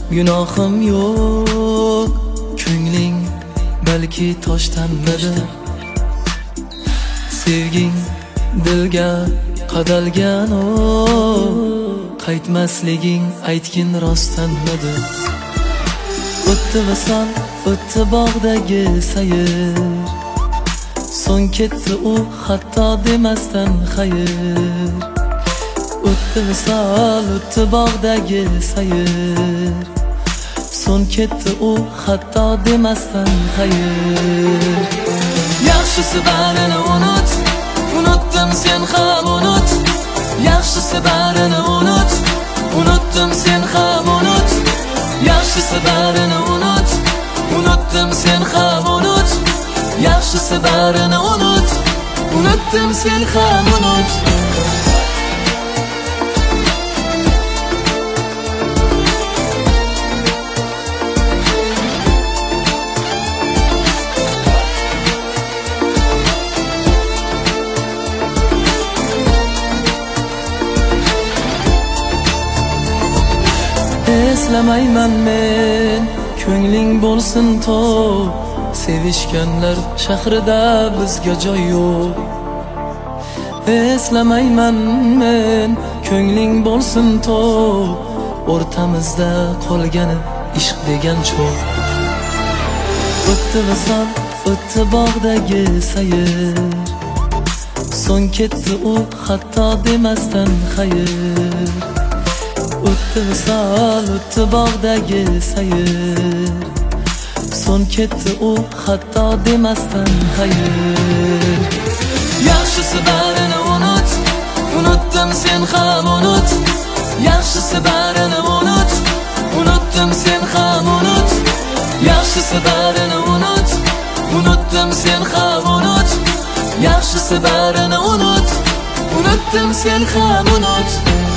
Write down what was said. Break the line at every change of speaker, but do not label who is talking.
gunohim yo'q. Ko'ngling balki toshtanmidi, sevging dilga qadalgan o, qaytmasliging aytgin rostdanmidi. O'tdi visol, o'tdi bog'dagi sayr, so'ng ketdi u hatto demasdan xayr. O'tdi visol, o'tdi bog'dagi sayr, so'ng ketdi u hatto demasdan xayr. Yaxshisi barini unut, unutdim sen ham unut. Yaxshisi barini unut, unutdim sen ham unut. Yaxshisi barini unut, unutdim sen ham unut. Yaxshisi barini unut, unutdim sen ham unut. Eslamayman men, ko'ngling bo'lsin to'q. Sevishganlar shahrida bizga joy yo'q. Eslamayman men, ko'ngling bo'lsin to'q. O'rtamizda qolgani ishq degan cho'q. O'tdi visol, o'tdi bog'dagi sayr, so'ng ketdi u hatto demasdan xayr. O'tdi visol, o'tdi bog'dagi sayr, so'ng ketdi u hatto demasdan xayr. Yaxshisi barini unut, unutdim sen ham unut. Yaxshisi barini unut, unutdim sen ham unut. Yaxshisi barini unut, unutdim sen ham unut. Yaxshisi barini unut, unutdim sen ham unut.